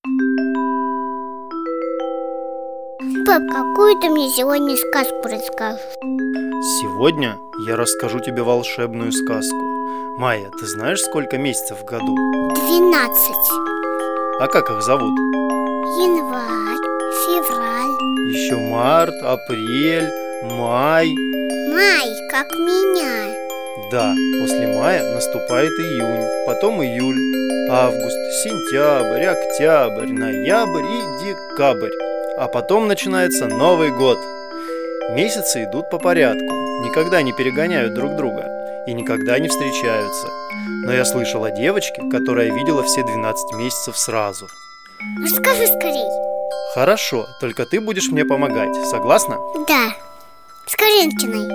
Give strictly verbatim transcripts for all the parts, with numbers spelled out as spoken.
Пап, какую ты мне сегодня сказку расскажешь? Сегодня я расскажу тебе волшебную сказку. Майя, ты знаешь, сколько месяцев в году? Двенадцать. А как их зовут? Январь, февраль. Еще март, апрель, май. Май, как меня. Да, после мая наступает июнь, потом июль, август, сентябрь, октябрь, ноябрь и декабрь. А потом начинается Новый год. Месяцы идут по порядку, никогда не перегоняют друг друга и никогда не встречаются. Но я слышал о девочке, которая видела все двенадцать месяцев сразу. Расскажи скорей. Хорошо, только ты будешь мне помогать, согласна? Да. Скорее начинай.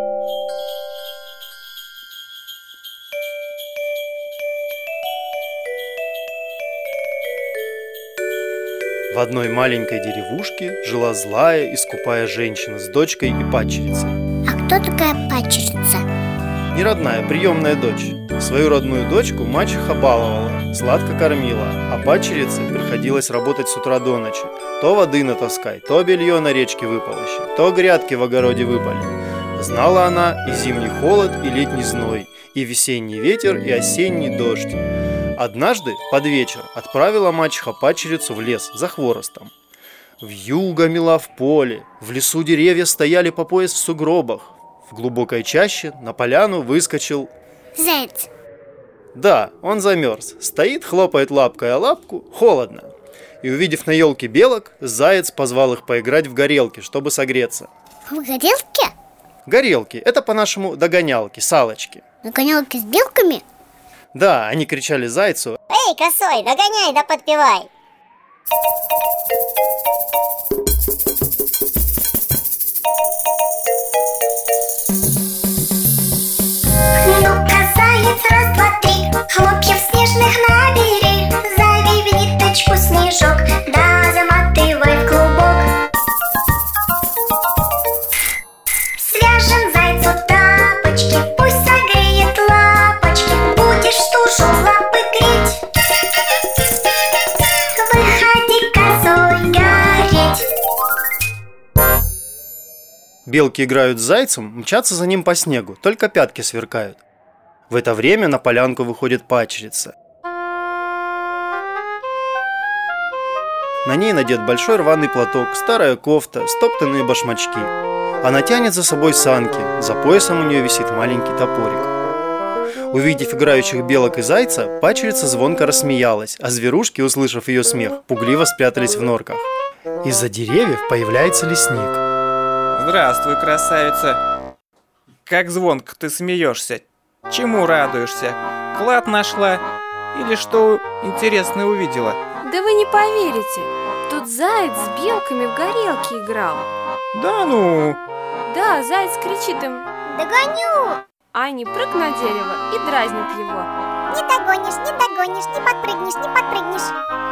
В одной маленькой деревушке жила злая и скупая женщина с дочкой и падчерицей. А кто такая падчерица? Неродная, приемная дочь. Свою родную дочку мачеха баловала, сладко кормила, а падчерице приходилось работать с утра до ночи. То воды натаскай, то белье на речке выполощи, то грядки в огороде выпали. Знала она и зимний холод, и летний зной, и весенний ветер, и осенний дождь. Однажды под вечер отправила мачеха падчерицу в лес за хворостом. Вьюга мела в поле, в лесу деревья стояли по пояс в сугробах. В глубокой чаще на поляну выскочил заяц. Да, он замерз, стоит, хлопает лапкой о лапку, холодно. И увидев на елке белок, заяц позвал их поиграть в горелки, чтобы согреться. В горелке? Горелки, это по-нашему догонялки, салочки. Догонялки с белками? Да, они кричали зайцу: «Эй, косой, догоняй да подпевай!» Ну-ка, заяц, раз, два, три, хлопьев снежных набери, завей в ниточку снежок, да заматывай в клубок. Свяжем зайцу тапочки, пусть согреет лапочки, будешь стужу лапы греть. Выходи, косой, гореть. Белки играют с зайцем, мчатся за ним по снегу, только пятки сверкают. В это время на полянку выходит падчерица. На ней надет большой рваный платок, старая кофта, стоптанные башмачки. Она тянет за собой санки, за поясом у нее висит маленький топорик. Увидев играющих белок и зайца, падчерица звонко рассмеялась, а зверушки, услышав ее смех, пугливо спрятались в норках. Из-за деревьев появляется лесник. Здравствуй, красавица. Как звонко ты смеешься. Чему радуешься? Клад нашла? Или что интересное увидела? Да вы не поверите. Тут заяц с белками в горелке играл. Да ну? Да, заяц кричит им: Догоню! а они прыг на дерево и дразнят его. Не догонишь, не догонишь, не подпрыгнешь, не подпрыгнешь.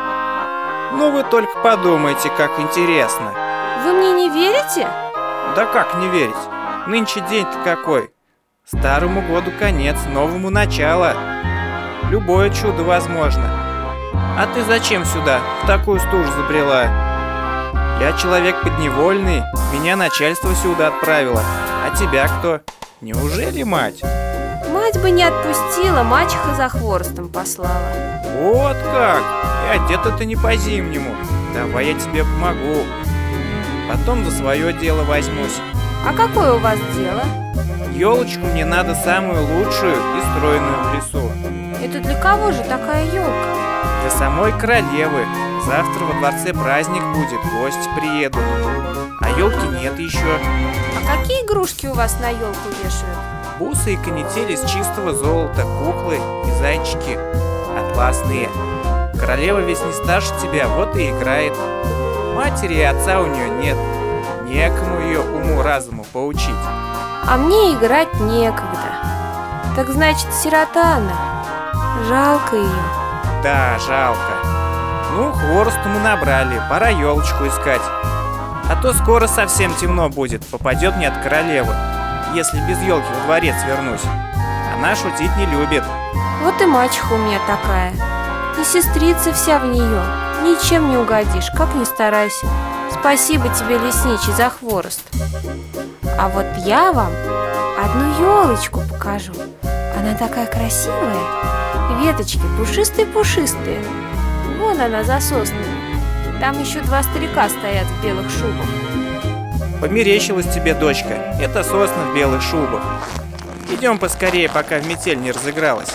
Ну вы только подумайте, как интересно. Вы мне не верите? Да как не верить? Нынче день-то какой? Старому году конец, новому начало. Любое чудо возможно. А ты зачем сюда, в такую стужу забрела? Я человек подневольный, меня начальство сюда отправило. А тебя кто? Неужели мать? Мать бы не отпустила, мачеха за хворостом послала. Вот как! И одета ты не по-зимнему. Давай я тебе помогу. Потом за свое дело возьмусь. А какое у вас дело? Елочку мне надо самую лучшую и стройную в лесу. Это для кого же такая елка? Для самой королевы. Завтра во дворце праздник будет, гости приедут. А елки нет еще. А какие игрушки у вас на елку вешают? Бусы и канители из чистого золота, куклы и зайчики атласные. Королева весь не старше тебя, вот и играет. Матери и отца у нее нет. Некому ее уму-разуму поучить. А мне играть некогда. Так значит, сирота она. Жалко ее. Да, жалко. Ну, хворосту мы набрали, пора елочку искать. А то скоро совсем темно будет, попадет мне от королевы, если без елки во дворец вернусь. Она шутить не любит. Вот и мачеха у меня такая. И сестрица вся в нее. Ничем не угодишь, как ни старайся. Спасибо тебе, лесничий, за хворост. А вот я вам одну елочку покажу. Она такая красивая. Веточки пушистые-пушистые. Вон она за соснами. Там еще два старика стоят в белых шубах. Померещилась тебе, дочка. Это сосны в белых шубах. Идем поскорее, пока метель не разыгралась.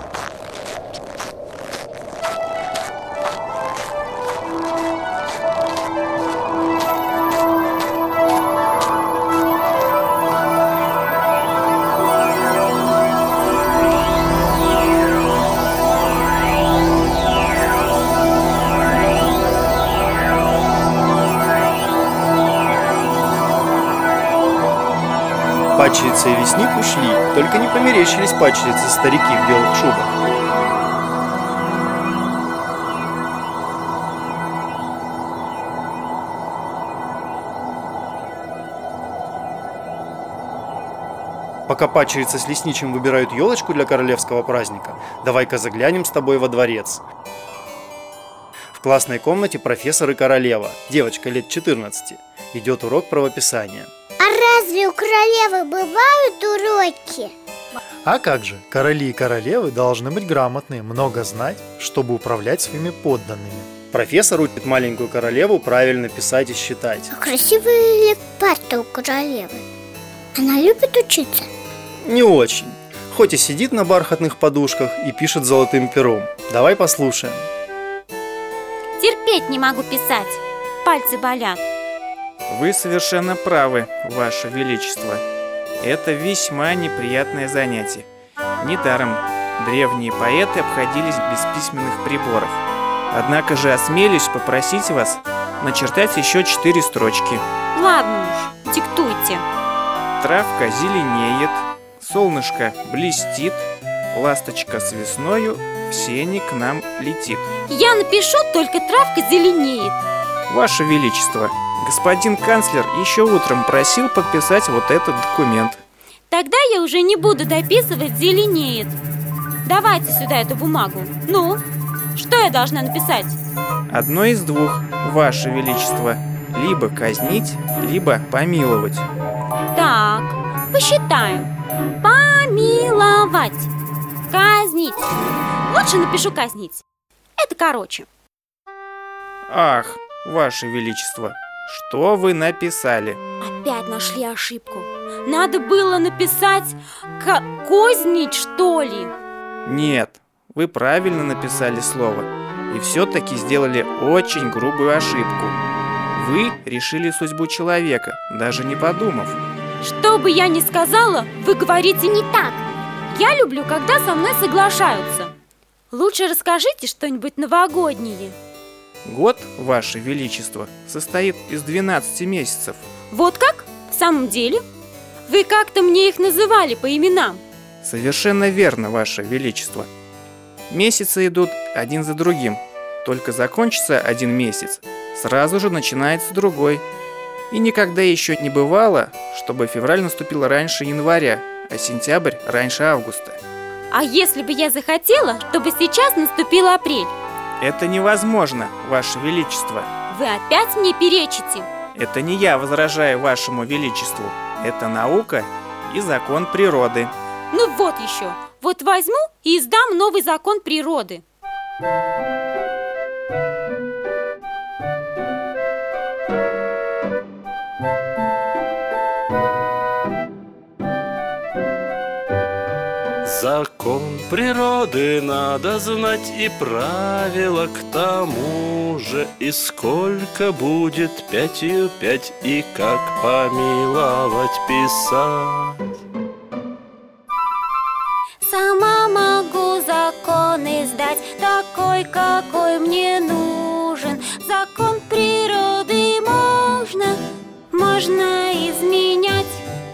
Падчерица и лесник ушли, только не померещились падчерицы старики в белых шубах. Пока падчерица с лесничим выбирают елочку для королевского праздника, давай-ка заглянем с тобой во дворец. В классной комнате профессор и королева, девочка лет четырнадцати, идет урок правописания. А разве у королевы бывают уроки? А как же, короли и королевы должны быть грамотные, много знать, чтобы управлять своими подданными. Профессор учит маленькую королеву правильно писать и считать. А красивая ли парта у королевы? Она любит учиться? Не очень, хоть и сидит на бархатных подушках и пишет золотым пером. Давай послушаем. Терпеть не могу писать, пальцы болят. Вы совершенно правы, Ваше Величество. Это весьма неприятное занятие. Недаром древние поэты обходились без письменных приборов. Однако же осмелюсь попросить вас начертать еще четыре строчки. Ладно уж, диктуйте. Травка зеленеет, солнышко блестит, ласточка с весною в сени к нам летит. Я напишу, только травка зеленеет. Ваше Величество, господин канцлер еще утром просил подписать вот этот документ. Тогда я уже не буду дописывать «зеленеет». Давайте сюда эту бумагу. Ну, что я должна написать? Одно из двух, Ваше Величество. Либо казнить, либо помиловать. Так, посчитаем. Помиловать. Казнить. Лучше напишу казнить. Это короче. Ах, Ваше Величество, что вы написали? Опять нашли ошибку. Надо было написать к- кознить, что ли? Нет, вы правильно написали слово. И все-таки сделали очень грубую ошибку. Вы решили судьбу человека, даже не подумав. Что бы я ни сказала, вы говорите не так. Я люблю, когда со мной соглашаются. Лучше расскажите что-нибудь новогоднее. Год, Ваше Величество, состоит из двенадцати месяцев. Вот как? В самом деле? Вы как-то мне их называли по именам. Совершенно верно, Ваше Величество. Месяцы идут один за другим. Только закончится один месяц, сразу же начинается другой. И никогда еще не бывало, чтобы февраль наступил раньше января, а сентябрь раньше августа. А если бы я захотела, чтобы сейчас наступил апрель? Это невозможно, Ваше Величество. Вы опять мне перечите. Это не я возражаю Вашему Величеству. Это наука и закон природы. Ну вот еще. Вот возьму и издам новый закон природы. Закон природы надо знать и правила к тому же. И сколько будет пятью пять, и как помиловать писать. Сама могу закон издать, такой, какой мне нужен. Закон природы можно, можно изменять.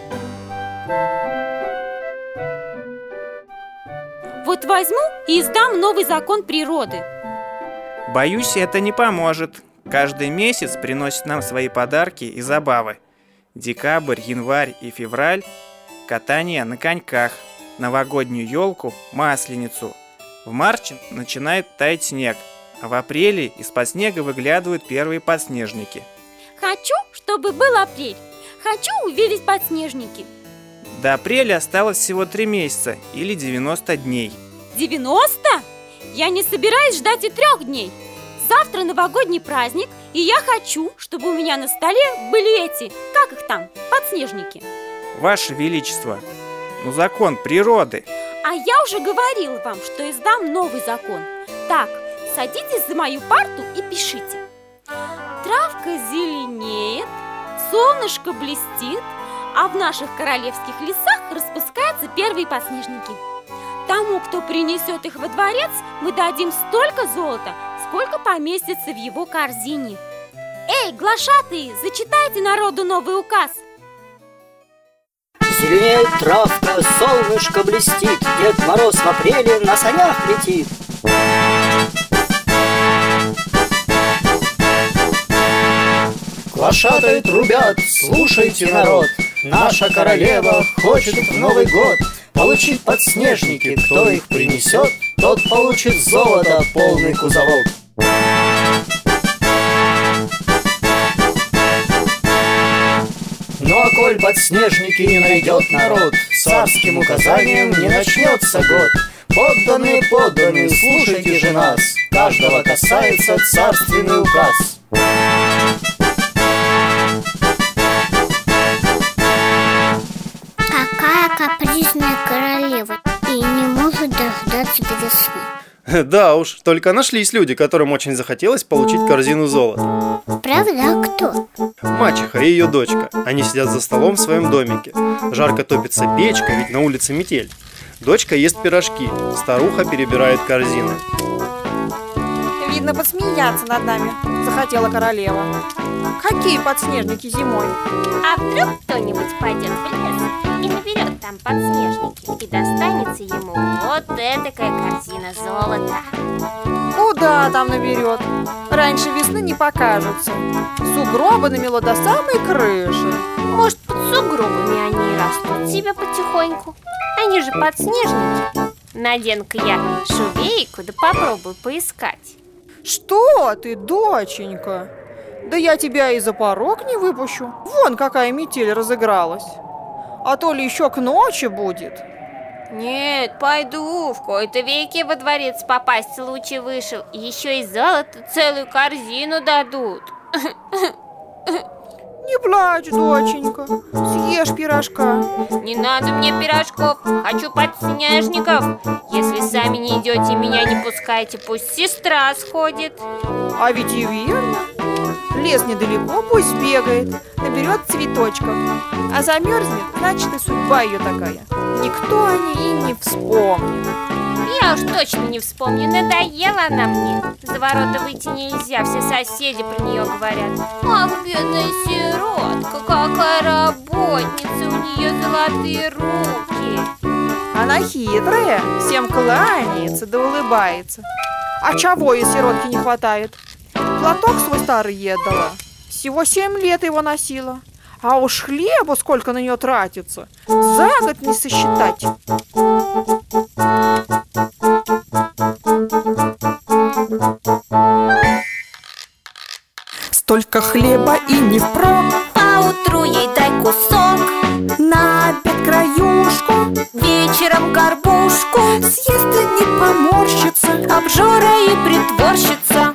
Вот возьму и издам новый закон природы. Боюсь, это не поможет. Каждый месяц приносит нам свои подарки и забавы. Декабрь, январь и февраль – катание на коньках, новогоднюю елку, масленицу. В марте начинает таять снег, А в апреле из-под снега выглядывают первые подснежники. Хочу, чтобы был апрель. Хочу увидеть подснежники. До апреля осталось всего три месяца или девяносто дней. девяносто? Я не собираюсь ждать и трех дней. Завтра новогодний праздник, и я хочу, чтобы у меня на столе были эти, как их там, подснежники. Ваше Величество, ну закон природы. А я уже говорила вам, что издам новый закон. Так, садитесь за мою парту и пишите. Травка зеленеет, солнышко блестит, а в наших королевских лесах распускаются первые подснежники. Тому, кто принесет их во дворец, мы дадим столько золота, сколько поместится в его корзине. Эй, глашатые, зачитайте народу новый указ. Зеленеет травка, солнышко блестит, Дед Мороз в апреле на санях летит. Глашатые трубят, слушайте, народ, наша королева хочет в Новый год получить подснежники. Кто их принесет, тот получит золото полный кузовок. Ну а коль подснежники не найдет народ, царским указанием не начнется год. Подданные, подданные, слушайте же нас, каждого касается царственный указ. Какая капризная королева и не может дождаться до весны. Да уж, только нашлись люди, которым очень захотелось получить корзину золота. Правда, а кто? Мачеха и ее дочка. Они сидят за столом в своем домике. Жарко топится печка, ведь на улице метель. Дочка ест пирожки, старуха перебирает корзины. Видно, подсмеяться над нами захотела королева. Какие подснежники зимой? А вдруг кто-нибудь пойдет в лес и наберет там подснежники, и достанется ему вот этакая корзина золота. Куда там наберет? Раньше весны не покажется. Сугробы намело до самой крыши. Может, под сугробами они и растут себе потихоньку. Они же подснежники. Надену-ка я шубейку, да попробую поискать. Что ты, доченька? Да я тебя и за порог не выпущу. Вон какая метель разыгралась. А то ли еще к ночи будет. Нет, пойду. В кои-то веки во дворец попасть лучше вышел. Еще и золото целую корзину дадут. Не плачь, доченька. Съешь пирожка. Не надо мне пирожков. Хочу подснежников. Если сами не идете, меня не пускайте. Пусть сестра сходит. А ведь и верно. Лес недалеко, пусть бегает, наберет цветочков. А замерзнет, значит и судьба ее такая. Никто о ней и не вспомнит. Я уж точно не вспомню, надоела она мне. За ворота выйти нельзя, все соседи про нее говорят. Ах, бедная сиротка, какая работница, у нее золотые руки. Она хитрая, всем кланяется да улыбается. А чего ей сиротки не хватает? Платок свой старый ей отдала. Всего семь лет его носила. А уж хлеба сколько на нее тратится, за год не сосчитать. Столько хлеба и не впрок. Поутру ей дай кусок, На обед краюшку, вечером горбушку. съест и не поморщится. Обжора и притворщица.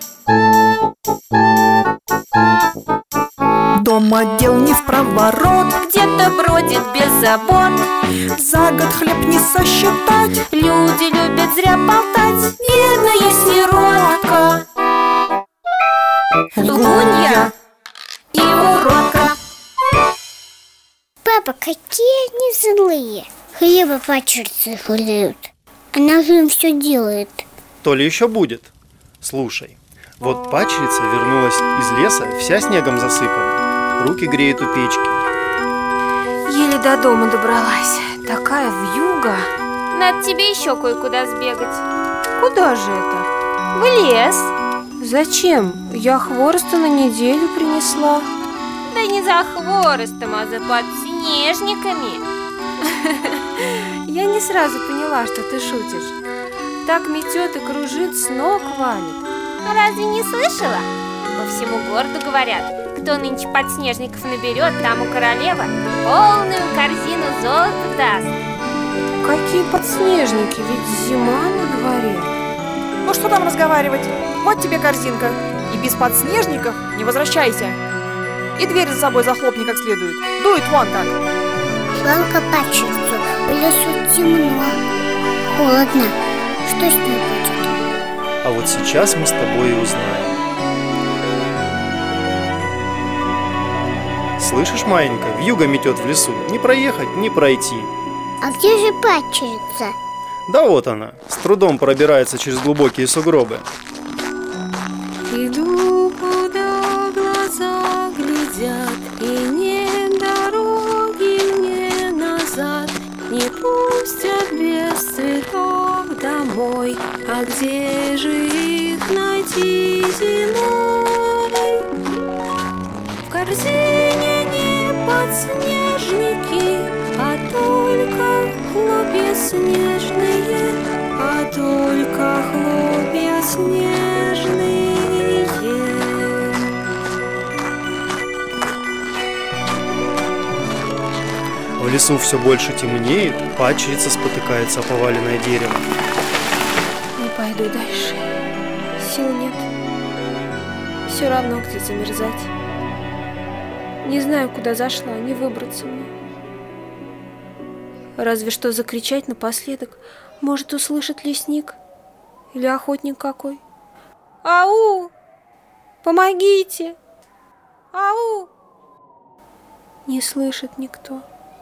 Дома дел не в проворот, Где-то бродит без забот. за год хлеб не сосчитать. Люди любят зря болтать. Бедная сиротка, лгунья и уродка. Папа, какие они злые. Хлеба пачерицы худеют. Она же им все делает. То ли еще будет. Слушай, вот падчерица вернулась из леса, вся снегом засыпана. Руки греет у печки. Еле до дома добралась. Такая вьюга. Надо тебе еще кое-куда сбегать. Куда же это? В лес. Зачем? Я хвороста на неделю принесла. Да не за хворостом, а за подснежниками. Я не сразу поняла, что ты шутишь. Так метет и кружит, с ног валит. А разве не слышала? По всему городу говорят, кто нынче подснежников наберет, тому королева полную корзину золота даст. Какие подснежники, ведь зима на дворе. Ну что там разговаривать? Вот тебе корзинка. И без подснежников не возвращайся. И дверь за собой захлопни как следует. Дует вон как. Жалко падчерицу, в лесу темно, холодно. Что с ней будет? А вот сейчас мы с тобой и узнаем. Слышишь, маленька, вьюга метет в лесу. Не проехать, не пройти. А где же падчерица? Да вот она, с трудом пробирается через глубокие сугробы. Иду, куда глаза глядят, и нет дороги мне назад. Не пустят без цветов домой, а где же их найти зимой? В корзине не подснежники, а только хлопья снежные, а только хлопья снежные. В лесу все больше темнеет, падчерица спотыкается о поваленное дерево. Не пойду дальше. Сил нет. Все равно где замерзать. Не знаю, куда зашла, не выбраться мне. Разве что закричать напоследок. Может, услышит лесник или охотник какой. Ау! Помогите! Ау! Не слышит никто.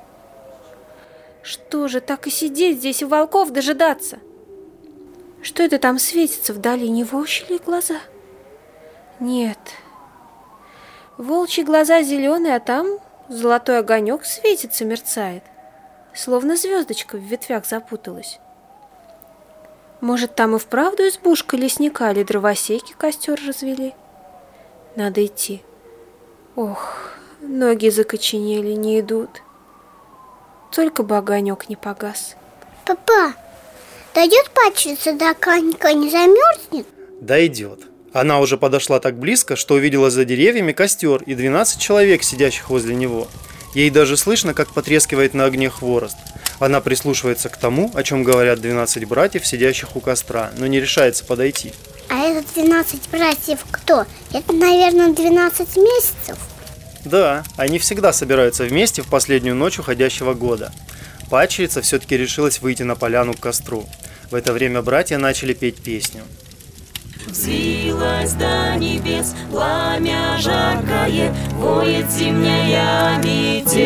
Что же, так и сидеть здесь и волков дожидаться? Что это там светится вдали? Не волчьи ли глаза? Нет. Волчьи глаза зеленые, а там золотой огонек светится, мерцает. Словно звездочка в ветвях запуталась. Может, там и вправду избушка лесника или дровосеки костер развели? Надо идти. Ох, ноги закоченели, не идут. Только бы огонек не погас. Папа, дойдет падчерица до конька, не замерзнет? Дойдет. Она уже подошла так близко, что увидела за деревьями костер и двенадцать человек, сидящих возле него. Ей даже слышно, как потрескивает на огне хворост. Она прислушивается к тому, о чем говорят двенадцать братьев, сидящих у костра, но не решается подойти. А это двенадцать братьев кто? Это, наверное, двенадцать месяцев. Да, они всегда собираются вместе в последнюю ночь уходящего года. Падчерица все-таки решилась выйти на поляну к костру. В это время братья начали петь песню. Взвилась до небес пламя жаркое, воет зимняя метель.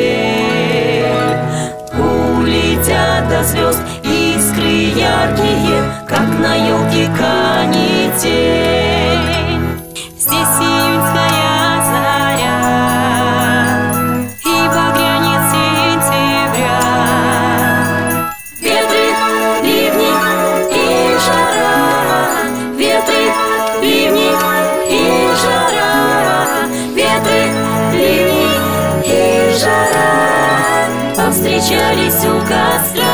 Улетят до звезд искры яркие, как на елке канитель. Здесь июньская заря, и багрянец сентября. Ветры, ливни и жара, ветры, ливни и жара, ветры, ливни и жара повстречались у костра.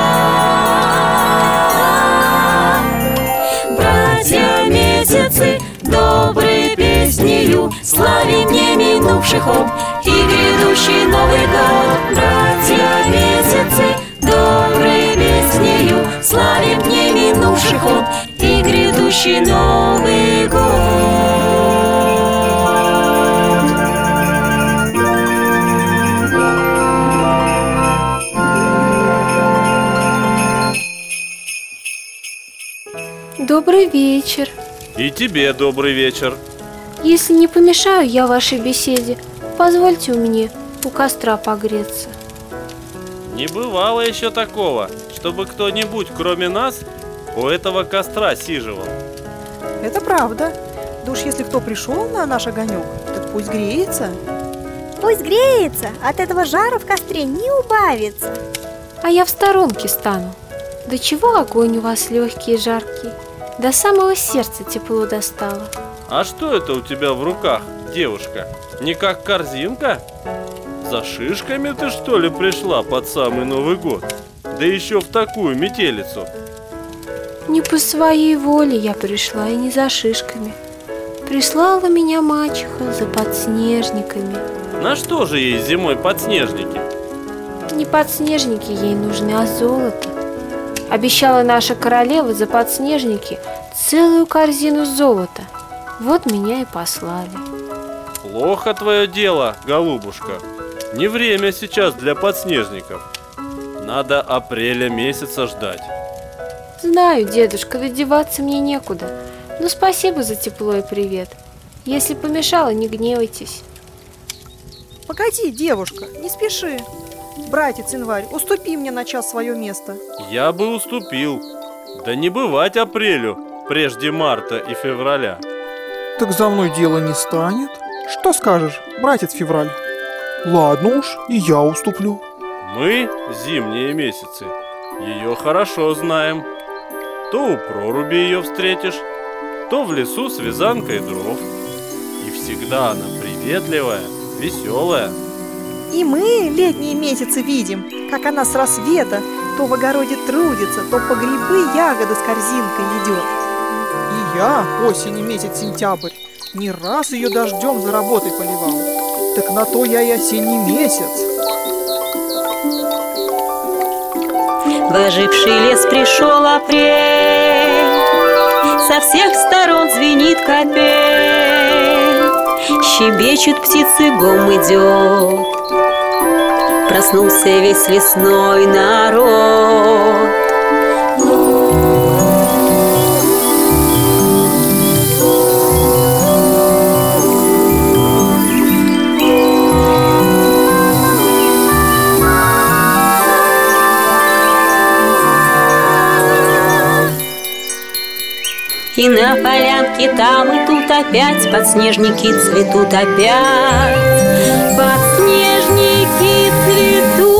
Братья месяцы доброй песнею славим не минувший ход и грядущий Новый год. Братья месяцы доброй песнею славим не минувший ход и грядущий Новый год. Добрый вечер. И тебе добрый вечер. Если не помешаю я вашей беседе, позвольте мне у костра погреться. Не бывало еще такого, чтобы кто-нибудь, кроме нас, у этого костра сиживал. Это правда. Да уж если кто пришел на наш огонек, так пусть греется. Пусть греется, от этого жара в костре не убавится. А я в сторонке стану. Да чего огонь у вас легкий и жаркий? До самого сердца тепло достало. А что это у тебя в руках, девушка? Не как корзинка? За шишками ты, что ли, пришла под самый Новый год? Да еще в такую метелицу. Не по своей воле я пришла и не за шишками. Прислала меня мачеха за подснежниками. На что же ей зимой подснежники? Не подснежники ей нужны, а золото. Обещала наша королева за подснежники целую корзину золота. Вот меня и послали. Плохо твое дело, голубушка. Не время сейчас для подснежников. Надо апреля месяца ждать. Знаю, дедушка, додеваться мне некуда. Но спасибо за тепло и привет. Если помешала, не гневайтесь. Погоди, девушка, не спеши. Братец Январь, уступи мне на час свое место. Я бы уступил. Да не бывать апрелю прежде марта и февраля. Так за мной дело не станет. Что скажешь, братец Февраль? Ладно уж, и я уступлю. Мы, зимние месяцы, ее хорошо знаем. То у проруби ее встретишь, то в лесу с вязанкой дров. И всегда она приветливая, веселая. И мы летние месяцы видим, как она с рассвета то в огороде трудится, то по грибы, ягоды с корзинкой идет. И я, осень и месяц сентябрь, не раз ее дождем за работой поливал. Так на то я и осенний месяц. В оживший лес пришел апрель, со всех сторон звенит капель, щебечут птицы, гом идет. Проснулся весь лесной народ. И на полянке там и тут опять подснежники цветут опять. Подснежники цветут.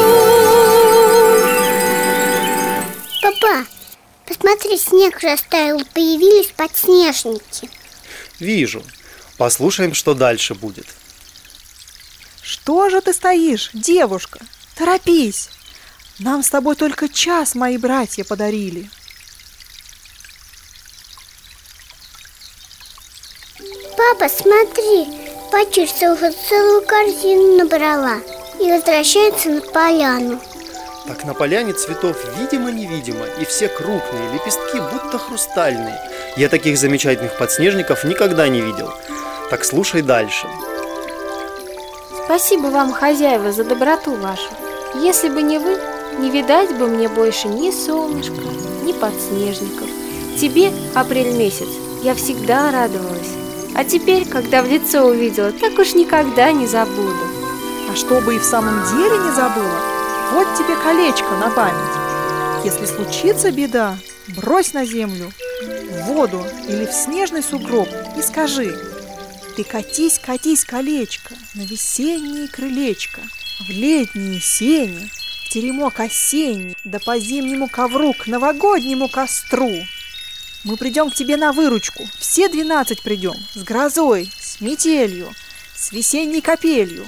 Папа, посмотри, снег растаял, появились подснежники. Вижу. Послушаем, что дальше будет. Что же ты стоишь, девушка? Торопись. Нам с тобой только час мои братья подарили. Папа, смотри, пачерица уже целую корзину набрала и возвращается на поляну. Так на поляне цветов видимо-невидимо, и все крупные, лепестки будто хрустальные. Я таких замечательных подснежников никогда не видел. Так слушай дальше. Спасибо вам, хозяева, за доброту вашу. Если бы не вы, не видать бы мне больше ни солнышка, ни подснежников. Тебе, апрель месяц, я всегда радовалась. А теперь, когда в лицо увидела, так уж никогда не забуду. А чтобы и в самом деле не забыла, вот тебе колечко на память. Если случится беда, брось на землю, в воду или в снежный сугроб и скажи: ты катись, катись, колечко, на весеннее крылечко, в летние сени, в теремок осенний, да по зимнему ковру к новогоднему костру. Мы придем к тебе на выручку, все двенадцать придем, с грозой, с метелью, с весенней капелью.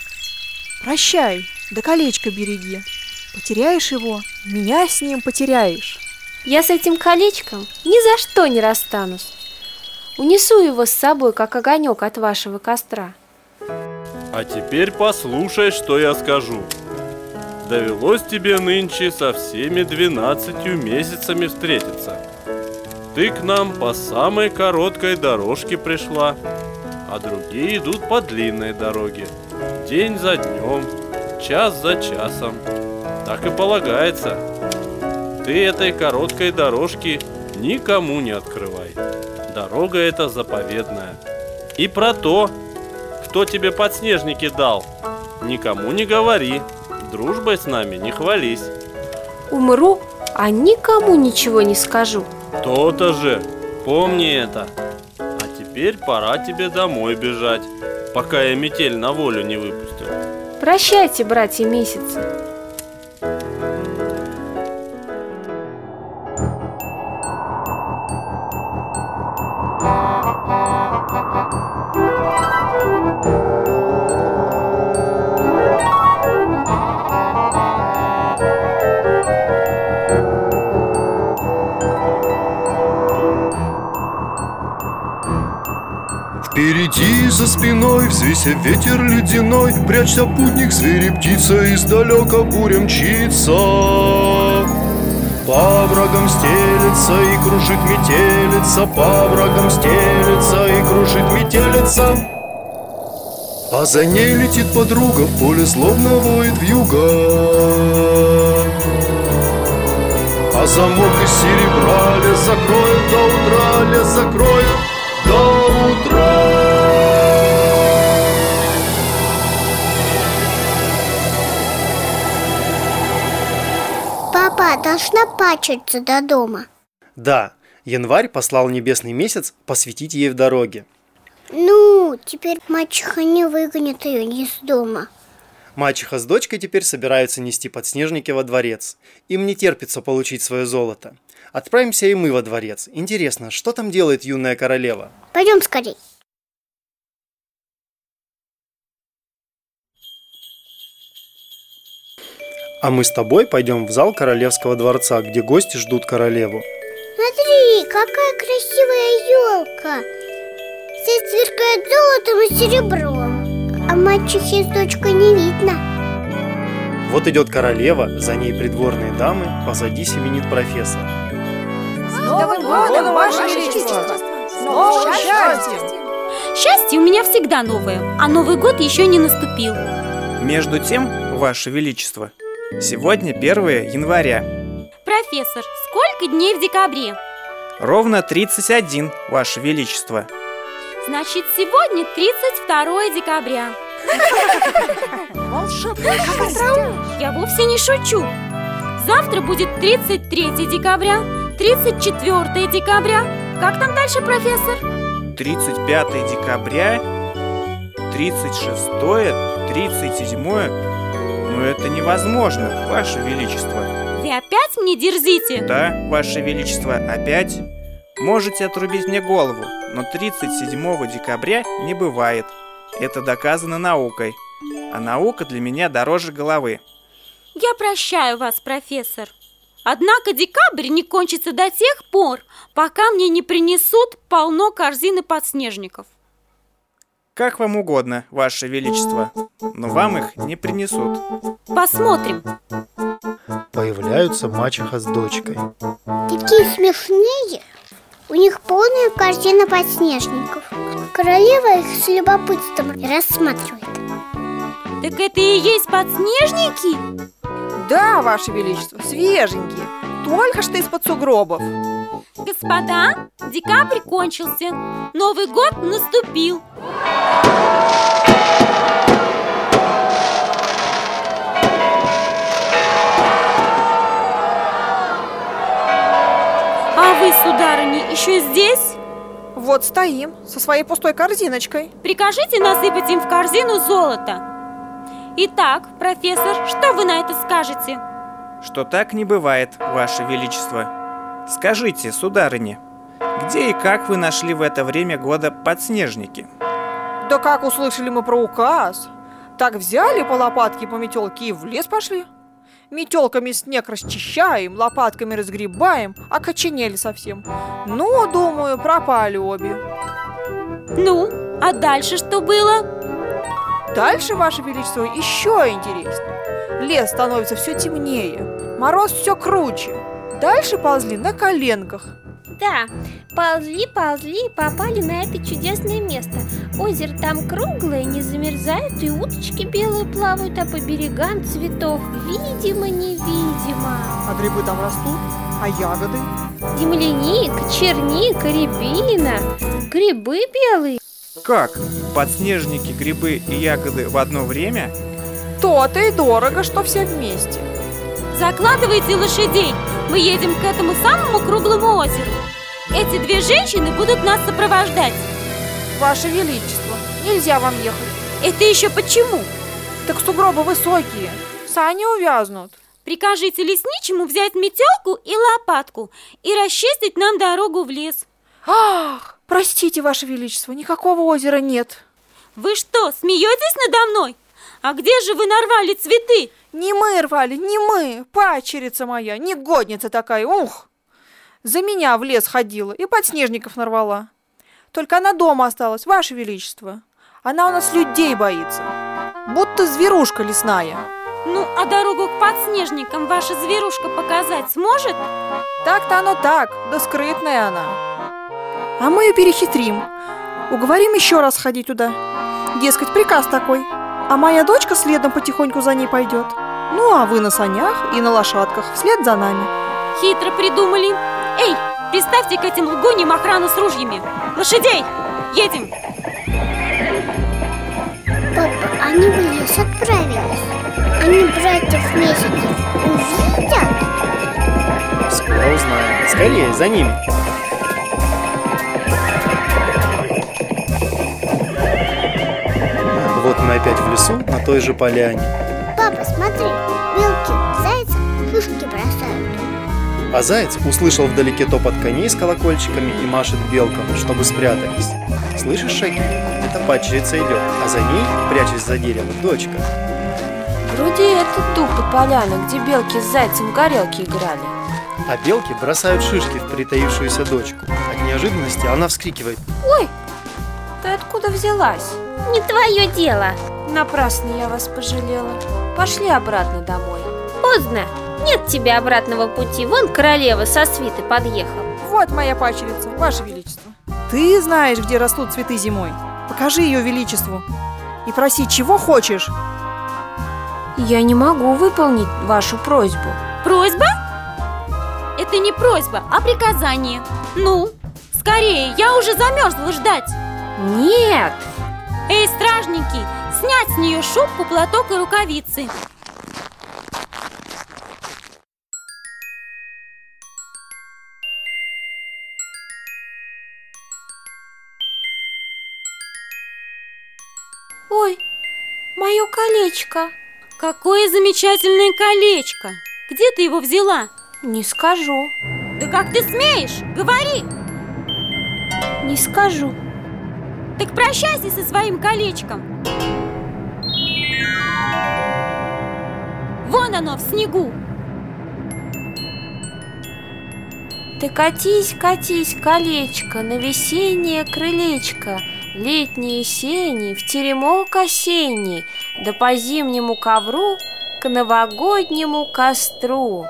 Прощай, да колечко береги, потеряешь его, меня с ним потеряешь. Я с этим колечком ни за что не расстанусь. Унесу его с собой, как огонек от вашего костра. А теперь послушай, что я скажу. Довелось тебе нынче со всеми двенадцатью месяцами встретиться. Ты к нам по самой короткой дорожке пришла, а другие идут по длинной дороге. День за днем, час за часом. Так и полагается. Ты этой короткой дорожки никому не открывай. Дорога эта заповедная. И про то, кто тебе подснежники дал, никому не говори. Дружбой с нами не хвались. Умру, а никому ничего не скажу. То-то же, помни это. А теперь пора тебе домой бежать, пока я метель на волю не выпустил. Прощайте, братья месяцы. Следи за спиной, взвейся ветер ледяной, прячься, путник, звери, птица, издалека буря мчится. По врагам стелется и кружит метелица, по врагам стелется и кружит метелица. А за ней летит подруга, в поле словно воет вьюга. А замок из серебра лес закроет до утра, лес закроет до утра. Папа, должна пачериться до дома. Да, январь послал небесный месяц посвятить ей в дороге. Ну, теперь мачеха не выгонит ее из дома. Мачеха с дочкой теперь собираются нести подснежники во дворец. Им не терпится получить свое золото. Отправимся и мы во дворец. Интересно, что там делает юная королева? Пойдем скорей. А мы с тобой пойдем в зал королевского дворца, где гости ждут королеву. Смотри, какая красивая елка. Здесь сверкает золотом и серебром, а мачехи с дочкой не видно. Вот идет королева, за ней придворные дамы, позади семенит профессор. С Новым годом, Ваше Величество! С новым счастьем! Счастье у меня всегда новое, а Новый год еще не наступил. Между тем, Ваше Величество, сегодня первое января. Профессор, сколько дней в декабре? Ровно тридцать один, Ваше Величество. Значит, сегодня тридцать второе декабря. Волшебно! Я вовсе не шучу. Завтра будет тридцать третье декабря, тридцать четвёртое декабря. Как там дальше, профессор? тридцать пятое декабря, тридцать шестое, тридцать седьмое. Но это невозможно, Ваше Величество. Вы опять мне дерзите? Да, Ваше Величество, опять. Можете отрубить мне голову, но тридцать седьмого декабря не бывает. Это доказано наукой. А наука для меня дороже головы. Я прощаю вас, профессор. Однако декабрь не кончится до тех пор, пока мне не принесут полно корзины подснежников. Как вам угодно, Ваше Величество, но вам их не принесут. Посмотрим. Появляются мачеха с дочкой. Такие смешные. У них полная корзина подснежников. Королева их с любопытством рассматривает. Так это и есть подснежники? Да, Ваше Величество, свеженькие. Только что из-под сугробов. Господа, декабрь кончился. Новый год наступил. А вы, сударыня, еще здесь? Вот стоим, со своей пустой корзиночкой. Прикажите насыпать им в корзину золото. Итак, профессор, что вы на это скажете? Что так не бывает, Ваше Величество. Скажите, сударыня, где и как вы нашли в это время года подснежники? Да как услышали мы про указ, так взяли по лопатке, по метелке и в лес пошли. Метелками снег расчищаем, лопатками разгребаем, окоченели совсем. Ну, думаю, пропали обе. Ну, а дальше что было? Дальше, Ваше Величество, еще интереснее. Лес становится все темнее, мороз все круче. Дальше ползли на коленках. Да, ползли, ползли и попали на это чудесное место. Озеро там круглое, не замерзает, и уточки белые плавают, а по берегам цветов видимо-невидимо. А грибы там растут? А ягоды? Земляника, черника, рябина, грибы белые. Как? Подснежники, грибы и ягоды в одно время? То-то и дорого, что все вместе. Закладывайте лошадей. Мы едем к этому самому круглому озеру. Эти две женщины будут нас сопровождать. Ваше Величество, нельзя вам ехать. Это еще почему? Так сугробы высокие, сани увязнут. Прикажите лесничему взять метелку и лопатку и расчистить нам дорогу в лес. Ах, простите, Ваше Величество, никакого озера нет. Вы что, смеетесь надо мной? А где же вы нарвали цветы? Не мы рвали, не мы, падчерица моя, негодница такая, ух! За меня в лес ходила и подснежников нарвала. Только она дома осталась, Ваше Величество. Она у нас людей боится. Будто зверушка лесная. Ну, а дорогу к подснежникам ваша зверушка показать сможет? Так-то оно так, да скрытная она. А мы ее перехитрим. Уговорим еще раз ходить туда. Дескать, приказ такой. А моя дочка следом потихоньку за ней пойдет. Ну, а вы на санях и на лошадках вслед за нами. Хитро придумали. Эй, приставьте к этим лгуньям охрану с ружьями. Лошадей! Едем! Папа, они в лес отправились. Они братьев месяцев увидят? Скоро узнаем. Скорее, за ним. Вот мы опять в лесу, на той же поляне. Папа, смотри, белки зайца шишки бросают. А заяц услышал вдалеке топот коней с колокольчиками и машет белкам, чтобы спрятались. Слышишь шаги? Это падчерица идет, а за ней, прячась за деревом, дочка. Вроде это дуб под поляной, где белки с зайцем в горелки играли. А белки бросают шишки в притаившуюся дочку. От неожиданности она вскрикивает: «Ой, ты откуда взялась?» Не твое дело. Напрасно я вас пожалела. Пошли обратно домой. Поздно. Нет тебя обратного пути. Вон королева со свиты подъехала. Вот моя падчерица, Ваше Величество. Ты знаешь, где растут цветы зимой. Покажи ее Величеству и проси, чего хочешь. Я не могу выполнить вашу просьбу. Просьба? Это не просьба, а приказание. Ну, скорее, я уже замерзла ждать. Нет. Эй, стражники, снять с нее шубку, платок и рукавицы. Ой, мое колечко. Какое замечательное колечко. Где ты его взяла? Не скажу. Да как ты смеешь? Говори. Не скажу. Так прощайся со своим колечком. Вон оно, в снегу. Ты катись, катись, колечко, на весеннее крылечко, летний и синий, в теремок осенний, да по зимнему ковру к новогоднему костру.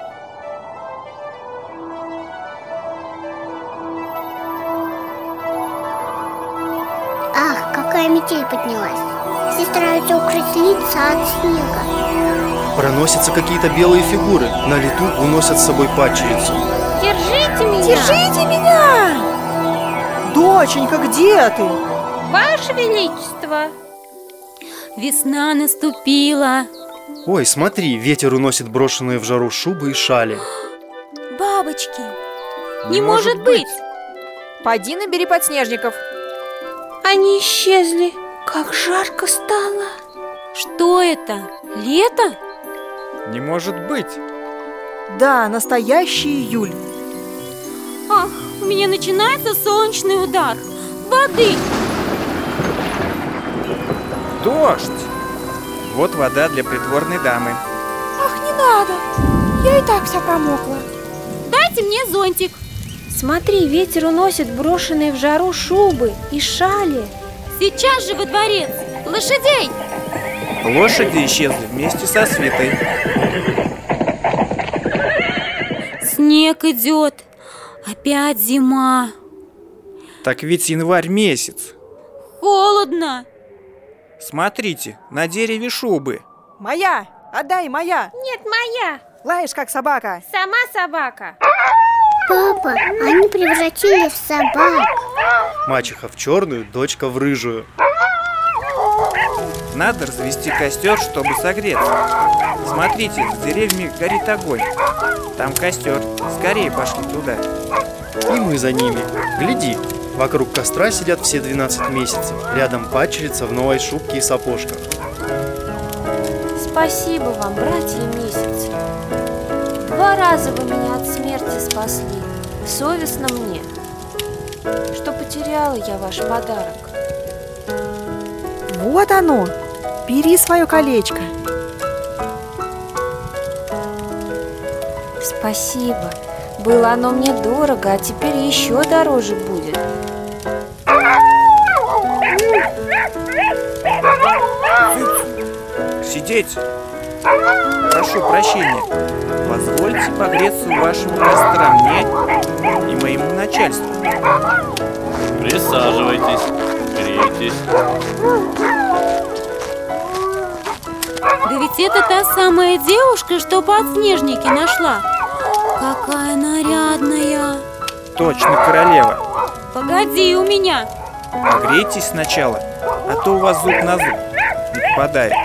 Ах, какая метель поднялась. Все стараются укрыть лица от снега. Проносятся какие-то белые фигуры, на лету уносят с собой падчерицу. Держите меня! Держите меня! Доченька, где ты? Ваше Величество! Весна наступила. Ой, смотри, ветер уносит брошенные в жару шубы и шали. Бабочки! Не, Не может быть! быть. Пойди набери подснежников. Они исчезли. Как жарко стало. Что это? Лето? Не может быть. Да, настоящий июль. Ах, у меня начинается солнечный удар. Воды! Дождь! Вот вода для придворной дамы. Ах, не надо. Я и так вся промокла. Дайте мне зонтик. Смотри, ветер уносит брошенные в жару шубы и шали. Сейчас же во дворец! Лошадей! Лошади исчезли вместе со свитой. Снег идет. Опять зима. Так ведь январь месяц. Холодно. Смотрите, на дереве шубы. Моя! Отдай, моя! Нет, моя! Лаешь, как собака. Сама собака. Папа, они превратились в собак. Мачеха в черную, дочка в рыжую. Надо развести костер, чтобы согреться. Смотрите, с деревьями горит огонь. Там костер. Скорее пошли туда. И мы за ними. Гляди, вокруг костра сидят все двенадцать месяцев. Рядом падчерица в новой шубке и сапожках. Спасибо вам, братья месяцы. Два раза вы меня от смерти спасли. Совестно мне, что потеряла я ваш подарок. Вот оно. Бери свое колечко. Спасибо. Было оно мне дорого, а теперь еще дороже будет. лететь. Прошу прощения. Позвольте погреться у вашего костра мне и моему начальству. Присаживайтесь, грейтесь. Да ведь это та самая девушка, что подснежники нашла. Какая нарядная. Точно, королева. Погоди у меня. Погрейтесь сначала, а то у вас зуб на зуб не попадает.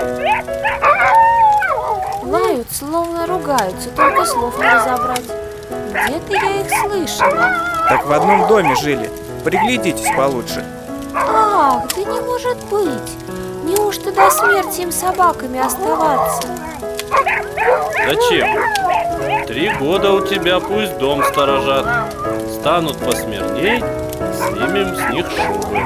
Лают, словно ругаются, только слов не разобрать. Где-то я их слышала. Так в одном доме жили. Приглядитесь получше. Ах, да не может быть. Неужто до смерти им собаками оставаться? Зачем? Три года у тебя пусть дом сторожат. Станут посмирней, снимем с них шубы.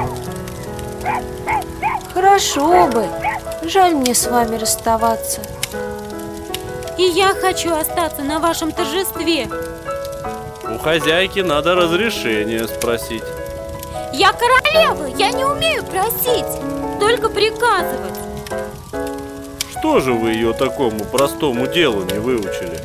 Хорошо бы. Жаль мне с вами расставаться. И я хочу остаться на вашем торжестве. У хозяйки надо разрешение спросить. Я королева, я не умею просить, только приказывать. Что же вы ее такому простому делу не выучили?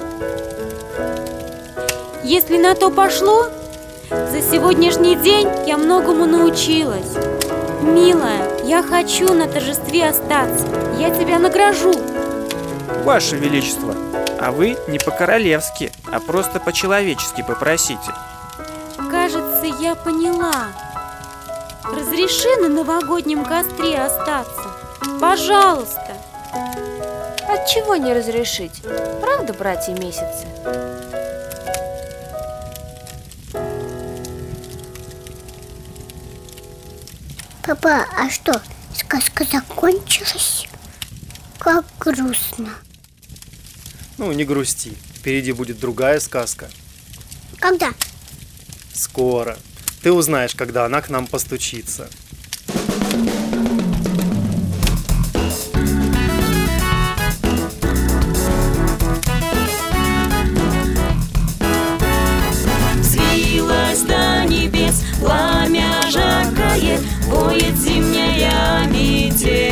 Если на то пошло, за сегодняшний день я многому научилась. Милая, я хочу на торжестве остаться. Я тебя награжу. Ваше Величество, а вы не по-королевски, а просто по-человечески попросите. Кажется, я поняла. Разреши на новогоднем костре остаться. Пожалуйста. Отчего не разрешить? Правда, братья Месяцы? Папа, а что, сказка закончилась? Как грустно. Ну, не грусти. Впереди будет другая сказка. Когда? Скоро. Ты узнаешь, когда она к нам постучится. Взвилась до небес пламя жаркое, воет зимняя метель.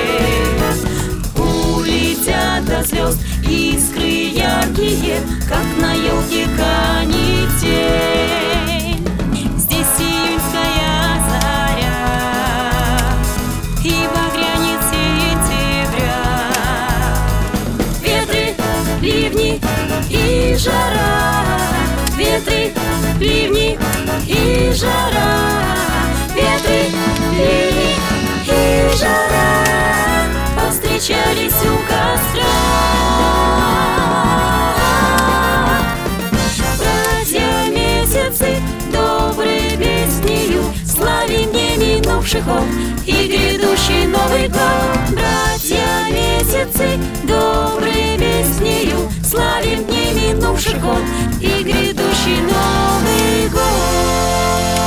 Улетят до звезд искры яркие, как на елке канитель. Здесь июньская заря и багрянец сентября. Ветры, ливни и жара, ветры, ливни и жара, ветры, ливни и жара повстречались у костра. Братья Месяцы, доброй песнею славим не минувших год и грядущий Новый год. Братья Месяцы, доброй песнею славим не минувших год и грядущий Новый год.